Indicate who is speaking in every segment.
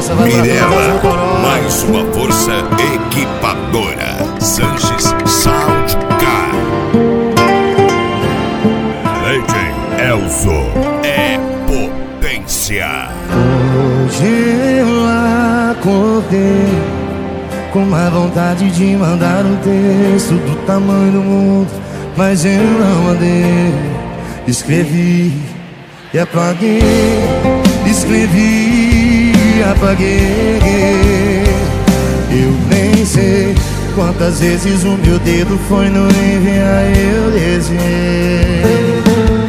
Speaker 1: Mirella, mais uma força equipadora. Sanches Sound Car. Legend Elzo é potência.
Speaker 2: Hoje eu acordei com uma vontade de mandar um texto do tamanho do mundo, mas eu não mandei. Escrevi e apaguei, escrevi e apaguei. Eu nem sei quantas vezes o meu dedo foi no enviar, eu desenhei.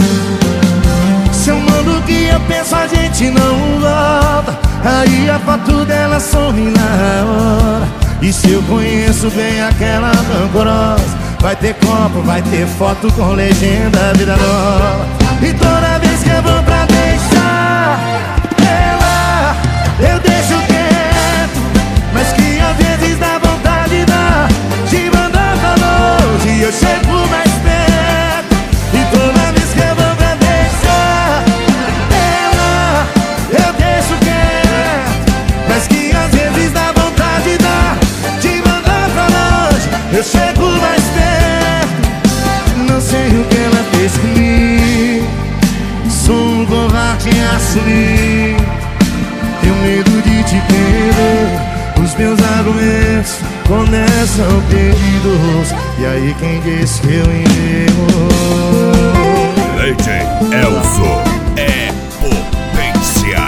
Speaker 2: Se eu mando o que eu penso, a gente não volta. Aí a foto dela some na hora. E se eu conheço bem aquela rancorosa, vai ter copo, vai ter foto com legenda vida nova. E toda vez que eu vou pra deixar ela, eu deixo quieto, mas que às vezes dá vontade de mandar pra longe e eu chego mais perto. E toda vez que eu vou pra deixar ela, eu deixo quieto, mas que às vezes dá vontade de mandar pra longe, eu chego mais perto. Não sei o que ela fez comigo, sou um covarde em assumir. Tenho medo de te perder, os meus argumentos começam perdidos. E aí quem disse que eu enterro?
Speaker 1: Legend Elzo é potência.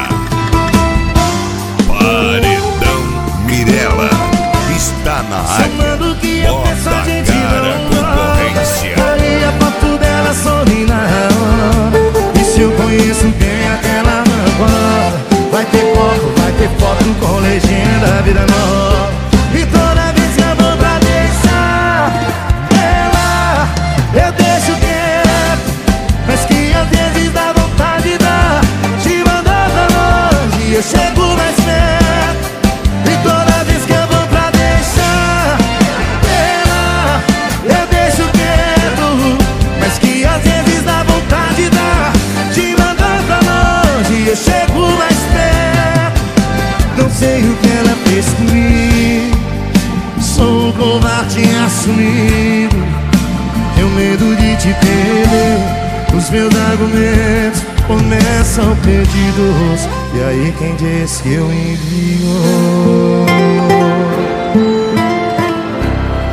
Speaker 1: Paredão Mirella está na área. Bota a cara, concorrência.
Speaker 2: Aí a foto dela some na hora. E se eu conheço bem aquela rancorosa, vai ter copo, vai ter foto com legenda vida nova. E toda vez que eu vou pra deixar ela, eu deixo quieto, mas que às vezes dá vontade de mandar pra longe e eu chego mais perto. E toda vez que eu vou pra deixar ela, eu deixo quieto, mas que às vezes dá vontade de mandar pra longe e eu chego mais perto. Não sei o que ela fez comigo, sou um covarde assumido. Tenho medo de te perder, os meus argumentos começam perdidos. E aí quem diz que eu envio?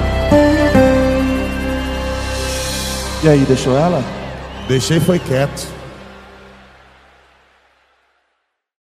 Speaker 3: E aí, deixou ela?
Speaker 2: Deixei, foi quieto.